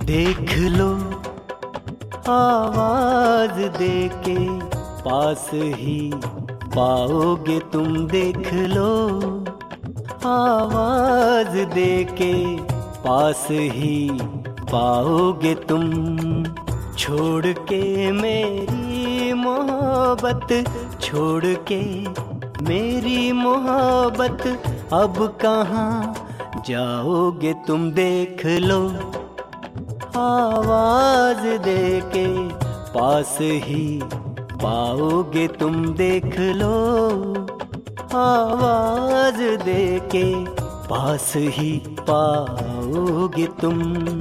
देख लो आवाज देके पास ही पाओगे तुम। देख लो आवाज देके पास ही पाओगे तुम। छोड़ के मेरी मोहब्बत, छोड़ के मेरी मोहब्बत, अब कहाँ जाओगे तुम। देख लो आवाज देके पास ही पाओगे तुम। देख लो आवाज देके पास ही पाओगे तुम।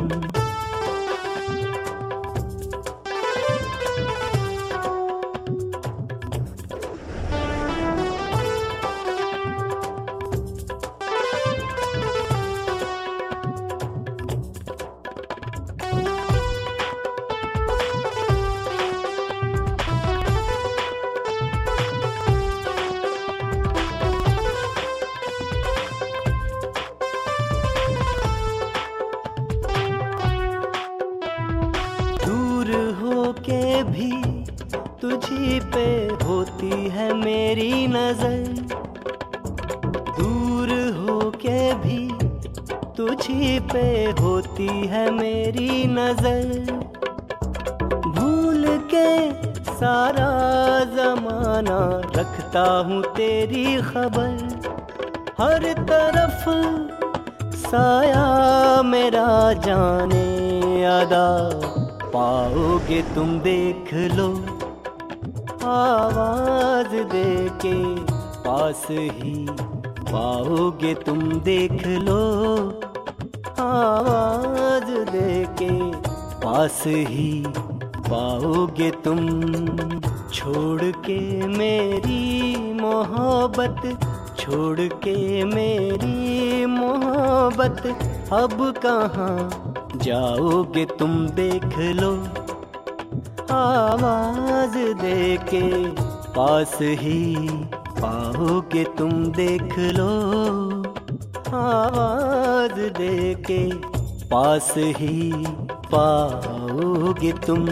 के भी तुझी पे होती है मेरी नजर। दूर हो के भी तुझी पे होती है मेरी नजर। भूल के सारा जमाना रखता हूँ तेरी खबर। हर तरफ साया मेरा जाने अदा पाओगे तुम। देख लो आवाज देके पास ही पाओगे तुम। देख लो आवाज देके पास ही पाओगे तुम। छोड़ के मेरी मोहब्बत, छोड़ के मेरी मोहब्बत, अब कहाँ जाओगे तुम। देख लो आवाज देके पास ही पाओगे तुम। देख लो आवाज देके पास ही पाओगे तुम।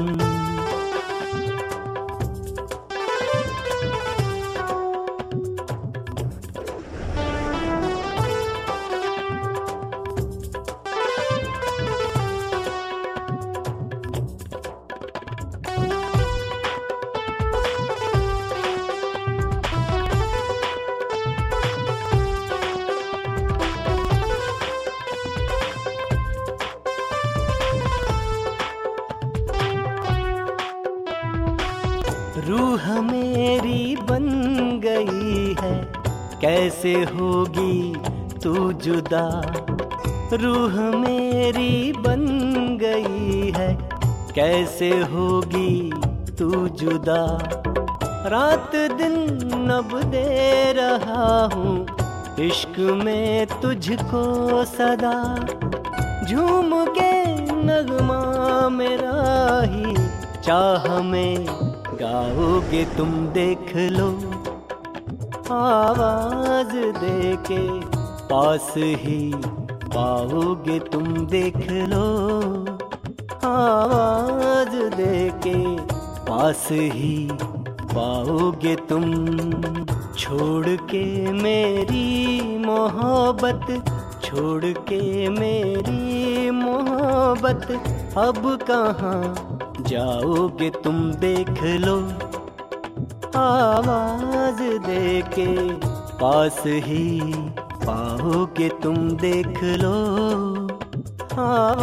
रूह मेरी बन गई है, कैसे होगी तू जुदा। रूह मेरी बन गई है, कैसे होगी तू जुदा। रात दिन अब दे रहा हूँ इश्क में तुझको सदा। झूम के नगमा मेरा ही चाह में गाओगे तुम। देख लो आवाज देके पास ही पाओगे तुम। देख लो आवाज देके पास ही पाओगे तुम। छोड़ के मेरी मोहब्बत, छोड़ के मेरी मोहब्बत, अब कहाँ जाओगे तुम। देख लो आवाज देके पास ही पाओगे तुम। देख लो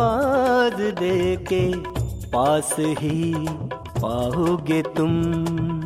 आवाज देके पास ही पाओगे तुम।